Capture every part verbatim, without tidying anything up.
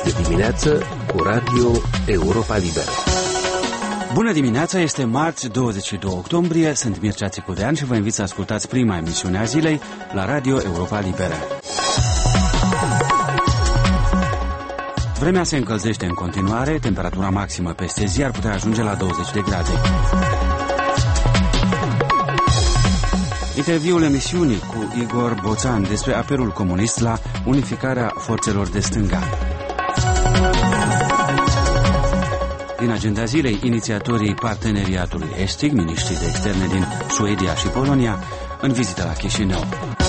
Este dimineață cu Radio Europa Liberă. Bună dimineața, este marți, douăzeci și doi octombrie, sunt Mircea Țicudean și vă invit să ascultați prima emisiune a zilei la Radio Europa Liberă. Vremea se încălzește în continuare, temperatura maximă peste zi ar putea ajunge la douăzeci de grade. Interviul emisiunii cu Igor Boțan despre apelul comunist la unificarea forțelor de stânga. Din agenda zilei, inițiatorii parteneriatului estic, miniștrii de externe din Suedia și Polonia, în vizită la Chișinău.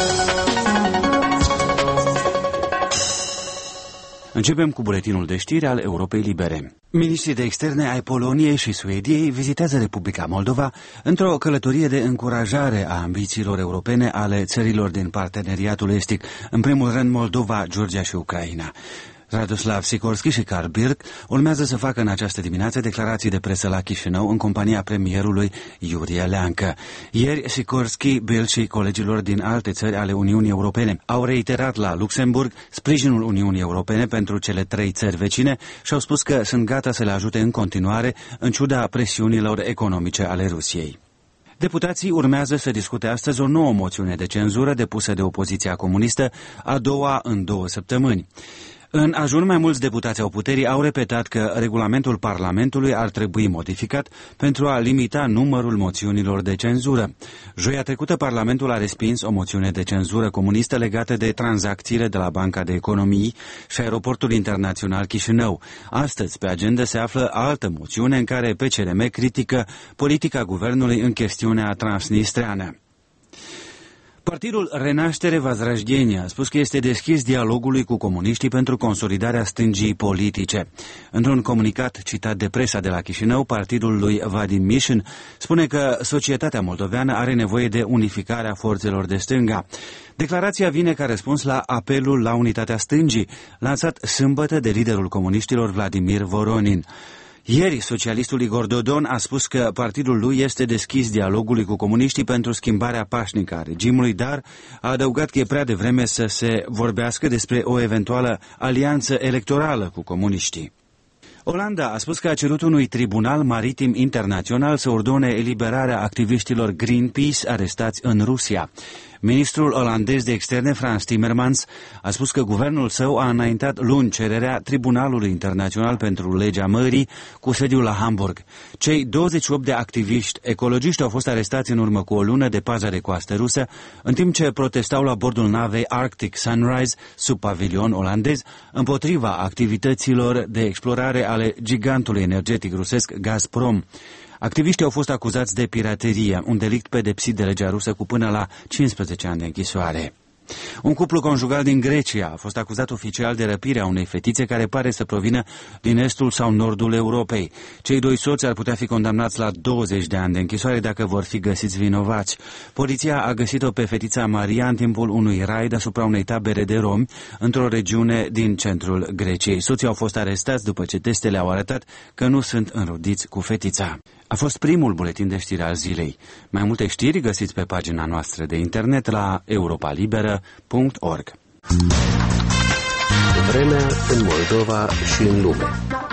Începem cu buletinul de știri al Europei Libere. Ministrii de externe ai Poloniei și Suediei vizitează Republica Moldova într-o călătorie de încurajare a ambițiilor europene ale țărilor din parteneriatul estic, în primul rând Moldova, Georgia și Ucraina. Radoslav Sikorski și Carl Bildt urmează să facă în această dimineață declarații de presă la Chișinău în compania premierului Iurie Leancă. Ieri, Sikorski, Bildt și colegilor din alte țări ale Uniunii Europene au reiterat la Luxemburg sprijinul Uniunii Europene pentru cele trei țări vecine și au spus că sunt gata să le ajute în continuare în ciuda presiunilor economice ale Rusiei. Deputații urmează să discute astăzi o nouă moțiune de cenzură depusă de opoziția comunistă, a doua în două săptămâni. În ajun, mai mulți deputați au puterii au repetat că regulamentul Parlamentului ar trebui modificat pentru a limita numărul moțiunilor de cenzură. Joia trecută, Parlamentul a respins o moțiune de cenzură comunistă legată de tranzacțiile de la Banca de Economii și Aeroportul Internațional Chișinău. Astăzi, pe agenda se află altă moțiune în care P C R M critică politica guvernului în chestiunea transnistreană. Partidul Renaștere Vazrajdenie a spus că este deschis dialogului cu comuniștii pentru consolidarea stângii politice. Într-un comunicat citat de presa de la Chișinău, partidul lui Vadim Mișin spune că societatea moldoveană are nevoie de unificarea forțelor de stânga. Declarația vine ca răspuns la apelul la unitatea stângii, lansat sâmbătă de liderul comuniștilor Vladimir Voronin. Ieri, socialistul Igor Dodon a spus că partidul lui este deschis dialogului cu comuniștii pentru schimbarea pașnică a regimului, dar a adăugat că e prea devreme să se vorbească despre o eventuală alianță electorală cu comuniștii. Olanda a spus că a cerut unui tribunal maritim internațional să ordone eliberarea activiștilor Greenpeace arestați în Rusia. Ministrul olandez de externe, Frans Timmermans, a spus că guvernul său a înaintat luni cererea Tribunalului Internațional pentru Legea Mării cu sediul la Hamburg. Cei douăzeci și opt de activiști ecologiști au fost arestați în urmă cu o lună de paza de coastă rusă, în timp ce protestau la bordul navei Arctic Sunrise, sub pavilion olandez, împotriva activităților de explorare ale gigantului energetic rusesc Gazprom. Activiștii au fost acuzați de piraterie, un delict pedepsit de legea rusă cu până la cincisprezece ani de închisoare. Un cuplu conjugal din Grecia a fost acuzat oficial de răpirea unei fetițe care pare să provină din estul sau nordul Europei. Cei doi soți ar putea fi condamnați la douăzeci de ani de închisoare dacă vor fi găsiți vinovați. Poliția a găsit-o pe fetița Maria în timpul unui raid asupra unei tabere de romi într-o regiune din centrul Greciei. Soții au fost arestați după ce testele au arătat că nu sunt înrudiți cu fetița. A fost primul buletin de știri al zilei. Mai multe știri găsiți pe pagina noastră de internet la europa liberă punct org. Vremea în Moldova și în lume.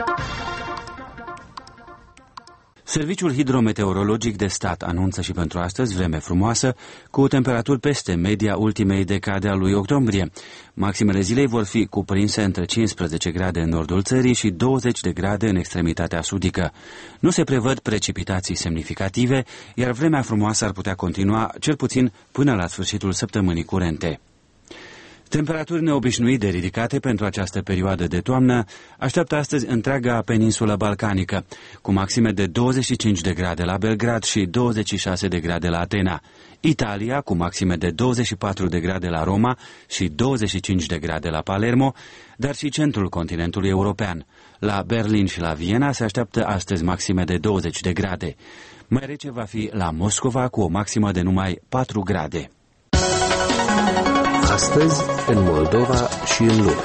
Serviciul Hidrometeorologic de Stat anunță și pentru astăzi vreme frumoasă, cu temperaturi peste media ultimei decade a lui octombrie. Maximele zilei vor fi cuprinse între cincisprezece grade în nordul țării și douăzeci de grade în extremitatea sudică. Nu se prevăd precipitații semnificative, iar vremea frumoasă ar putea continua cel puțin până la sfârșitul săptămânii curente. Temperaturi neobișnuit de ridicate pentru această perioadă de toamnă așteaptă astăzi întreaga peninsulă balcanică, cu maxime de douăzeci și cinci de grade la Belgrad și douăzeci și șase de grade la Atena. Italia, cu maxime de douăzeci și patru de grade la Roma și douăzeci și cinci de grade la Palermo, dar și centrul continentului european. La Berlin și la Viena se așteaptă astăzi maxime de douăzeci de grade. Mai rece va fi la Moscova, cu o maximă de numai patru grade. Astăzi, în Moldova și în lume.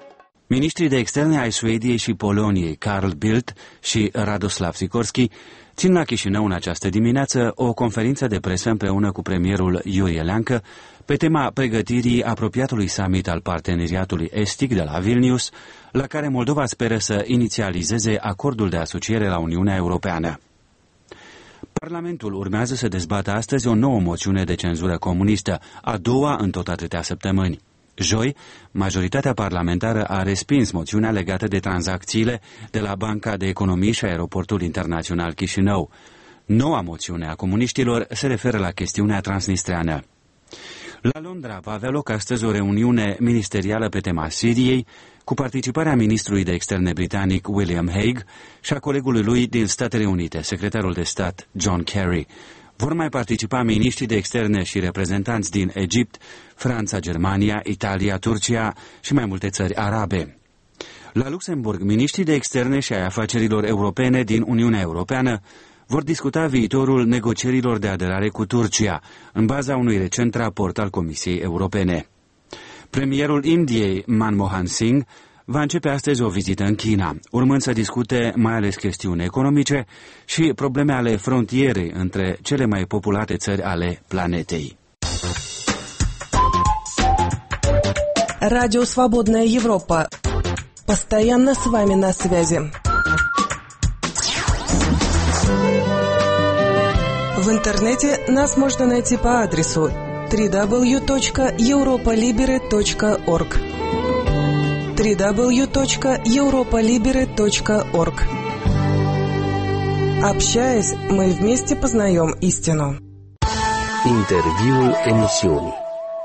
Ministrii de externe ai Suediei și Poloniei, Carl Bildt și Radoslav Sikorski, țin la Chișinău în această dimineață o conferință de presă împreună cu premierul Iurie Leancă pe tema pregătirii apropiatului summit al parteneriatului estic de la Vilnius, la care Moldova speră să inițializeze acordul de asociere la Uniunea Europeană. Parlamentul urmează să dezbată astăzi o nouă moțiune de cenzură comunistă, a doua în tot atâtea săptămâni. Joi, majoritatea parlamentară a respins moțiunea legată de tranzacțiile de la Banca de Economii și Aeroportul Internațional Chișinău. Noua moțiune a comuniștilor se referă la chestiunea transnistreană. La Londra va avea loc astăzi o reuniune ministerială pe tema Siriei, cu participarea ministrului de externe britanic William Hague și a colegului lui din Statele Unite, secretarul de stat John Kerry. Vor mai participa miniștrii de externe și reprezentanți din Egipt, Franța, Germania, Italia, Turcia și mai multe țări arabe. La Luxemburg, miniștrii de externe și ai afacerilor europene din Uniunea Europeană vor discuta viitorul negocierilor de aderare cu Turcia, în baza unui recent raport al Comisiei Europene. Premierul Indiei, Manmohan Singh, va începe astăzi o vizită în China, urmând să discute mai ales chestiuni economice și probleme ale frontierei între cele mai populate țări ale planetei. Радио «Свободная Европа». Постоянно с вами на связи. В интернете нас можно найти по адресу дабл ю дабл ю дабл ю точка европа либере точка орг. дабл ю дабл ю дабл ю точка европа либере точка орг. Общаясь, мы вместе познаем истину. Interviul emisiunii.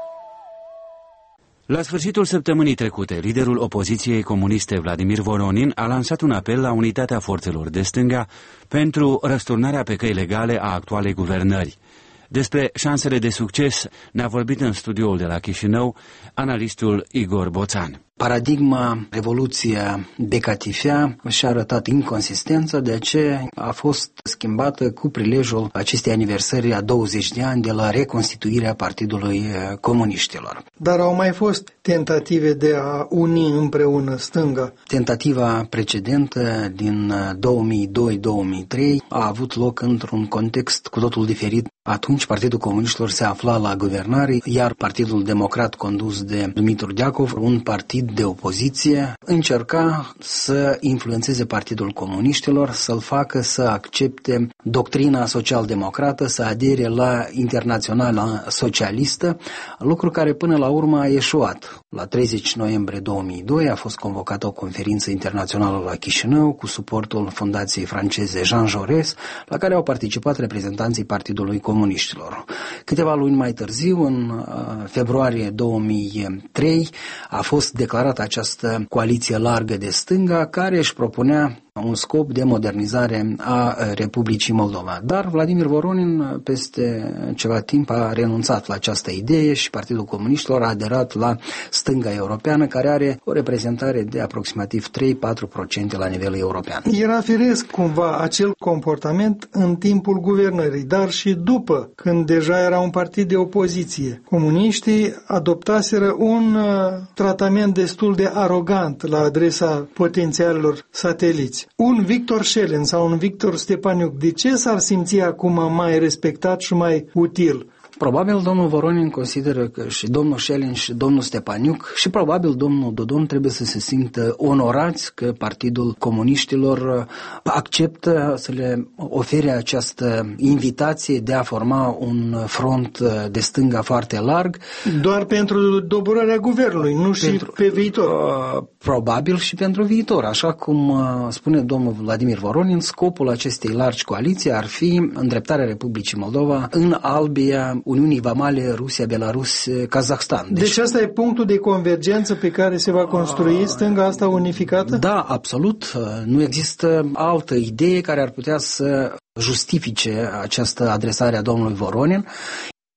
La sfârșitul săptămânii trecute, liderul opoziției comuniste Vladimir Voronin a lansat un apel la unitatea forțelor de stânga pentru răsturnarea pe căi legale a actualei guvernări. Despre șansele de succes ne-a vorbit în studioul de la Chișinău analistul Igor Boțan. Paradigma Revoluția Becatifea și-a arătat inconsistență, de aceea a fost schimbată cu prilejul acestei aniversări a douăzeci de ani de la reconstituirea Partidului Comuniștilor. Dar au mai fost tentative de a uni împreună stânga. Tentativa precedentă din două mii doi două mii trei a avut loc într-un context cu totul diferit. Atunci Partidul Comuniștilor se afla la guvernare, iar Partidul Democrat condus de Dumitru Deacov, un partid de opoziție, încerca să influențeze Partidul Comuniștilor, să-l facă să accepte doctrina social-democrată, să adere la Internaționala Socialistă, lucru care până la urmă a eșuat. La treizeci noiembrie două mii doi a fost convocată o conferință internațională la Chișinău cu suportul fundației franceze Jean Jaurès, la care au participat reprezentanții Partidului Comuniștilor. Câteva luni mai târziu, în februarie două mii trei, a fost declarată această coaliție largă de stânga care își propunea un scop de modernizare a Republicii Moldova. Dar Vladimir Voronin peste ceva timp a renunțat la această idee și Partidul Comuniștilor a aderat la stânga europeană, care are o reprezentare de aproximativ trei patru la sută la nivel european. Era firesc cumva acel comportament în timpul guvernării, dar și după, când deja era un partid de opoziție. Comuniștii adoptaseră un uh, tratament destul de arogant la adresa potențialilor sateliți. Un Victor Șelin sau un Victor Stepaniuc, de ce s-ar simți acum mai respectat și mai util? Probabil domnul Voronin consideră că și domnul Șelin și domnul Stepaniuc și probabil domnul Dodon trebuie să se simtă onorați că Partidul Comuniștilor acceptă să le ofere această invitație de a forma un front de stânga foarte larg. Doar pentru doborarea guvernului, nu pentru, și pe viitor. Uh, probabil și pentru viitor. Așa cum uh, spune domnul Vladimir Voronin, scopul acestei largi coaliții ar fi îndreptarea Republicii Moldova în albia Uniunii Vamale Rusia, Belarus, Kazahstan. Deci, deci asta e punctul de convergență pe care se va construi stânga asta unificată? Da, absolut. Nu există altă idee care ar putea să justifice această adresare a domnului Voronin.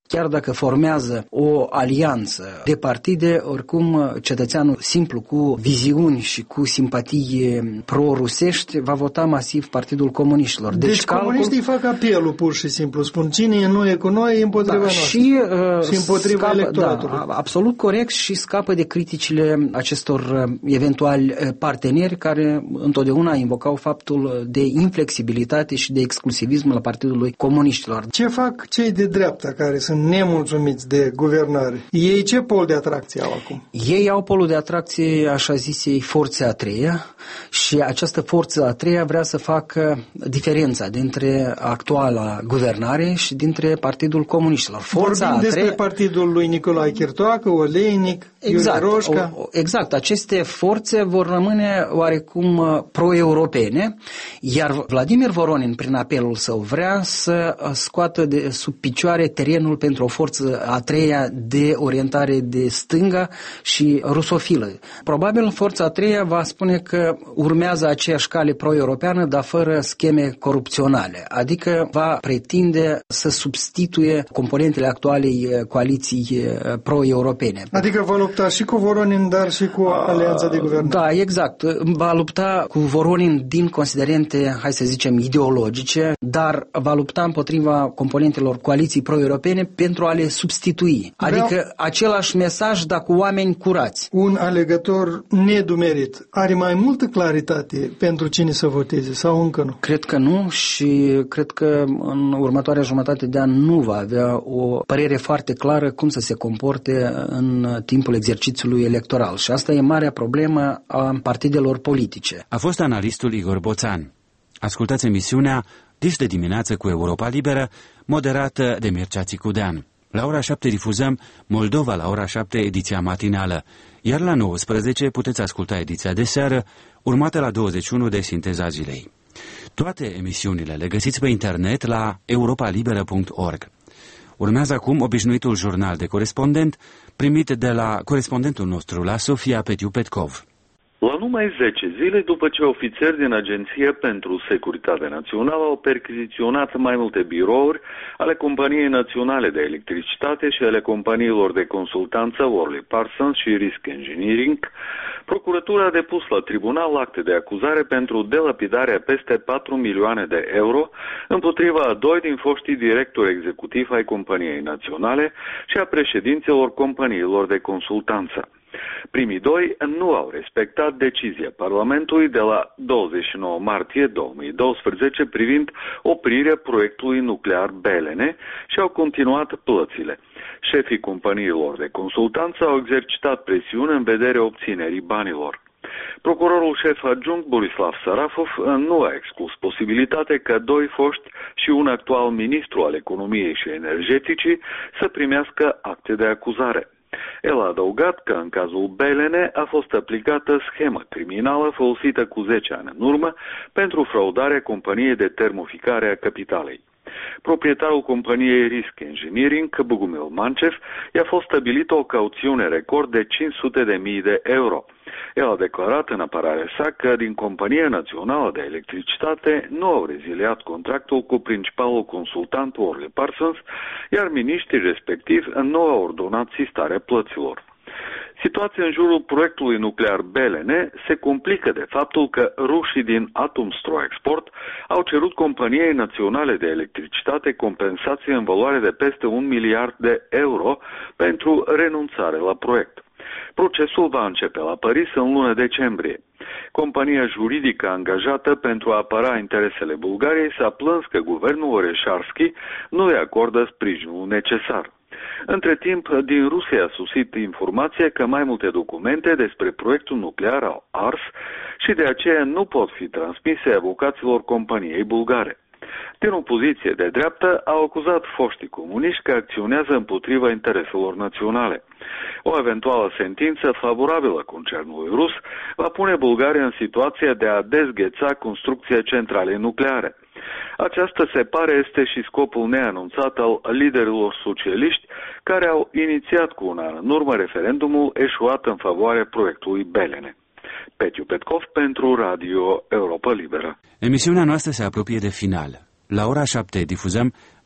Chiar dacă formează o alianță de partide, oricum cetățeanul simplu cu viziuni și cu simpatii pro-rusești va vota masiv Partidul Comuniștilor. Deci, deci calcul... comuniștii fac apelul pur și simplu, spun cine nu e cu noi e împotriva da, noastră și, uh, și împotriva scapă, electoratului. Da, absolut corect și scapă de criticile acestor eventuali parteneri care întotdeauna invocau faptul de inflexibilitate și de exclusivism la Partidului Comuniștilor. Ce fac cei de dreapta care sunt nemulțumiți de guvernare? Ei ce pol de atracție au acum? Ei au polul de atracție, așa zisei, forțe a treia și această forță a treia vrea să facă diferența dintre actuala guvernare și dintre Partidul Comuniștilor. Forța Vorbim a treia... despre partidul lui Nicolae Chirtoacă, Oleinic, exact, Iulie Roșca. O, exact, aceste forțe vor rămâne oarecum pro-europene, iar Vladimir Voronin, prin apelul său, vrea să scoată de sub picioare terenul pentru o forță a treia de orientare de stânga și rusofilă. Probabil forța a treia va spune că urmează aceeași cale pro-europeană, dar fără scheme corupționale, adică va pretinde să substituie componentele actualei coaliții pro-europene. Adică va lupta și cu Voronin, dar și cu alianța de guvernare. Da, exact. Va lupta cu Voronin din considerente, hai să zicem, ideologice, dar va lupta împotriva componentelor coaliții pro-europene pentru a le substitui. Adică Vreau... același mesaj, dar cu oameni curați. Un alegător nedumerit are mai multă claritate pentru cine să voteze sau încă nu? Cred că nu și cred că în următoarea jumătate de an nu va avea o părere foarte clară cum să se comporte în timpul exercițiului electoral. Și asta e marea problemă a partidelor politice. A fost analistul Igor Boțan. Ascultați emisiunea Dis de dimineață cu Europa Liberă, moderată de Mircea Țicudean. La ora șapte difuzăm Moldova la ora șapte, ediția matinală, iar la nouăsprezece puteți asculta ediția de seară, urmată la douăzeci și unu de Sinteza Zilei. Toate emisiunile le găsiți pe internet la europa liberă punct org. Urmează acum obișnuitul jurnal de corespondent, primit de la corespondentul nostru la Sofia Petiu Petkov. La numai zece zile după ce ofițeri din Agenția pentru Securitate Națională au perchiziționat mai multe birouri ale Companiei Naționale de Electricitate și ale companiilor de consultanță Worley Parsons și Risk Engineering, procuratura a depus la tribunal acte de acuzare pentru delapidarea peste patru milioane de euro împotriva a doi din foștii directori executivi ai Companiei Naționale și a președinților companiilor de consultanță. Primii doi nu au respectat decizia Parlamentului de la douăzeci și nouă martie două mii doisprezece privind oprirea proiectului nuclear Belene și au continuat plățile. Șefii companiilor de consultanță au exercitat presiune în vederea obținerii banilor. Procurorul șef adjunct Borislav Sarafov nu a exclus posibilitatea ca doi foști și un actual ministru al economiei și energeticii să primească acte de acuzare. El a adăugat că în cazul Belene a fost aplicată schemă criminală folosită cu zece ani în urmă pentru fraudarea companiei de termoficare a capitalei. Proprietarul companiei Risk Engineering, Bogumil Mancev, i-a fost stabilită o cauțiune record de cinci sute de mii de euro. El a declarat în apărarea sa că din Compania Națională de Electricitate nu au reziliat contractul cu principalul consultant Worley Parsons, iar miniștrii respectiv nu au ordonat sistarea plăților. Situația în jurul proiectului nuclear Belene se complică de faptul că rușii din Atomstroexport au cerut Companiei Naționale de Electricitate compensație în valoare de peste un miliard de euro pentru renunțare la proiect. Procesul va începe la Paris în luna decembrie. Compania juridică angajată pentru a apăra interesele Bulgariei s-a plâns că guvernul Oreșarski nu îi acordă sprijinul necesar. Între timp, din Rusia a sosit informația că mai multe documente despre proiectul nuclear au ars și de aceea nu pot fi transmise avocaților companiei bulgare. Din opoziție de dreaptă au acuzat foștii comuniști că acționează împotriva intereselor naționale. O eventuală sentință favorabilă concernului rus va pune Bulgaria în situația de a dezgheța construcția centralei nucleare. Aceasta se pare este și scopul neanunțat al liderilor socialiști care au inițiat cu un an în urmă referendumul eșuat în favoarea proiectului Belene. Petiu Petkov pentru Radio Europa Liberă. Emisiunea noastră se apropie de final. La ora șapte difuzăm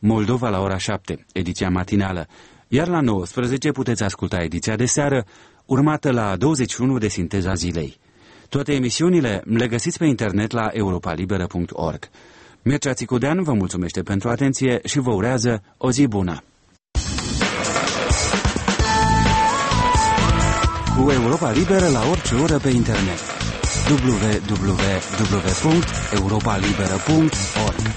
Moldova la ora șapte, ediția matinală, iar la nouăsprezece puteți asculta ediția de seară, urmată la douăzeci și unu de Sinteza zilei. Toate emisiunile le găsiți pe internet la europa liberă punct org. Mircea Țicudean vă mulțumește pentru atenție și vă urează o zi bună. Cu Europa Liberă la orice oră pe internet. w w w punct europa liberă punct org